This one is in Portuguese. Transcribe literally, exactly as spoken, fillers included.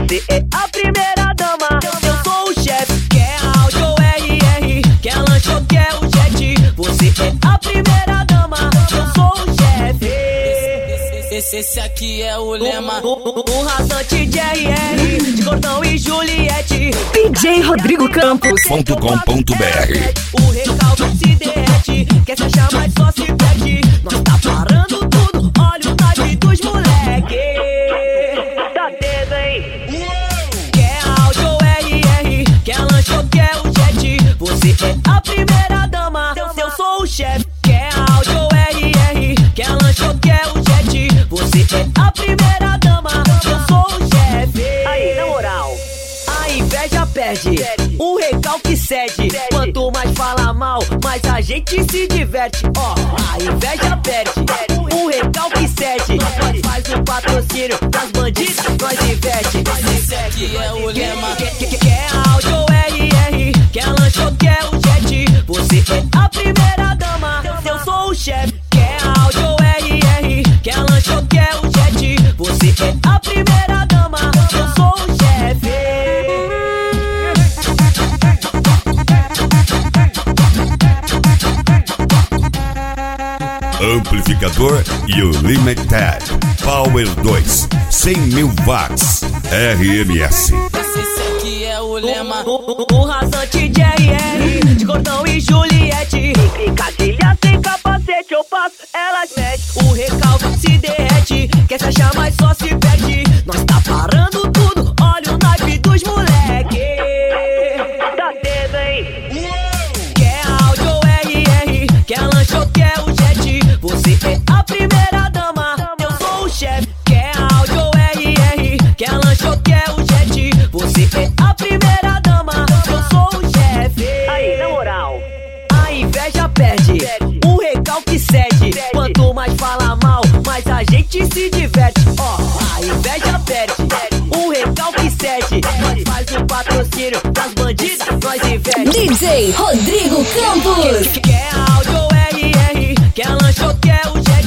Você é a primeira dama, eu sou o chefe. Quer áudio ou R R, quer lanche ou quer o jet. Você é a primeira dama, eu sou o chefe. Esse, esse aqui é o lema. O, o, o, o rasante de R R, de Gordão e Juliette. D J Rodrigo Campos ponto com ponto b r. O recalque se derrete, quer se achar mais só se perde. Nós tá parando tudo, olha o naipe dos moleque. Tá tendo, hein? Quer áudio ou R R, quer lanche ou quer o jet. Você é a primeira dama, eu sou o chefe. Quer áudio ou R R, quer lanche ou quer o jet. Você é a primeira dama, eu sou o chefe. Aí, na moral, a inveja perde, o recalque cede. Quanto mais fala mal, mais a gente se diverte. Ó, oh, a inveja perde, o recalque cede. Nós faz um patrocínio das bandidas, nós investe. Esse aqui é o lema. Quer, quer, quer áudio ou R R, quer lanche ou quer o jet. Você é a primeira dama, eu sou o chefe. Quer áudio ou R R, quer lanche ou quer o jet. Você é a primeira dama, eu sou o chefe. Amplificador Unlimited Power dois, cem mil watts R M S. Esse aqui é o lema. O, o, o, o rasante de R R, de Gordão e Juliette. Picadilha sem capacete, eu passo, elas mexem. O recalque se derrete, quer se achar mais só se perde. Nós tá parando tudo, olha o naipe dos moleque. Tá tendo, hein? Quer áudio ou R R, quer lanche ou quer o jet. Você é a primeira dama, eu sou o chefe. Quer áudio ou R R, quer lanche ou quer o jet. Você é a primeira dama, eu sou o chefe. Aí, na moral, a inveja perde, o recalque cede. Quanto mais fala mal, mais a gente se diverte. Ó, oh, a inveja perde, o recalque cede. Nós faz um patrocínio das bandidas, nós investe. D J Rodrigo Campos. Quer, quer áudio ou R R, quer lanche ou quer o jet.